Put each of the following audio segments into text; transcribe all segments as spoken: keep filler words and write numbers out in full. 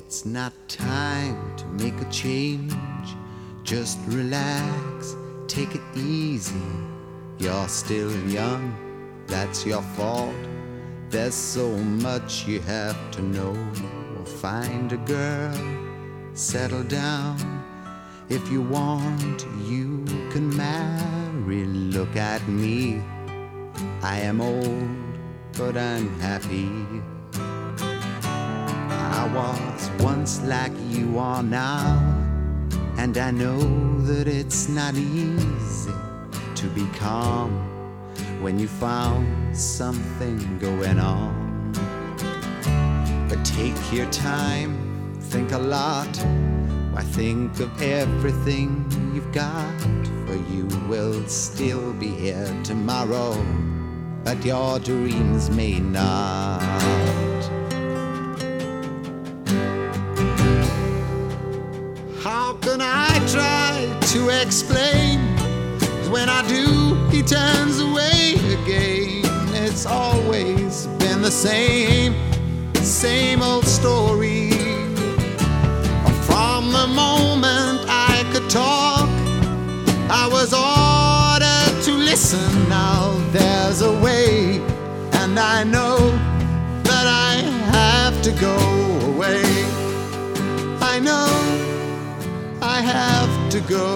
It's not time to make a change. Just relax, take it easy. You're still young, that's your fault. There's so much you have to know. Find a girl, settle down. If you want, you can marry. Look at me, I am old, but I'm happy. I was once like you are now, and I know that it's not easy to be calm when you found something going on. But take your time, think a lot. Why, think of everything you've got, for you will still be here tomorrow, but your dreams may not. How can I try to explain? When I do, he turns away again. It's always been the same, same old story. From the moment I could talk, I was ordered to listen. Now there's a way, and I know that I have to go away. I know I have to go.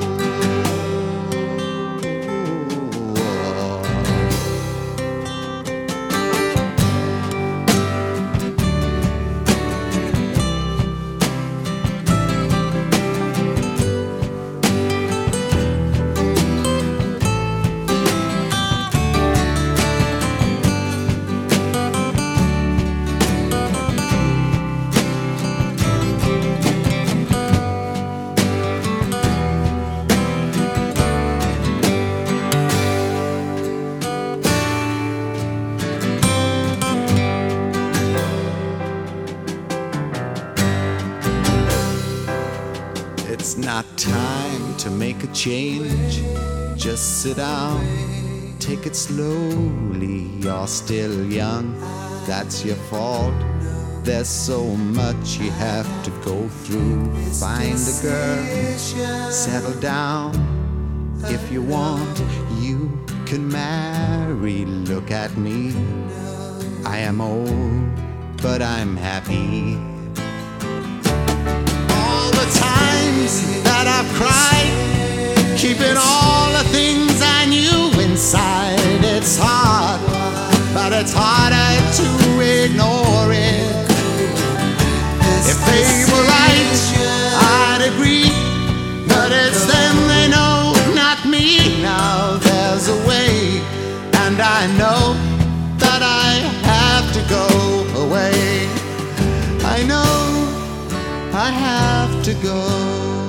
It's not time to make a change. Just sit down, take it slowly. You're still young, that's your fault. There's so much you have to go through. Find a girl, settle down. If you want, you can marry. Look at me, I am old, but I'm happy. That I've cried, keeping all the things I knew inside. It's hard, but it's harder to ignore it. If they were right, I'd agree, but it's them they know, not me. Now there's a way, and I know that I have to go away. I know I have to go.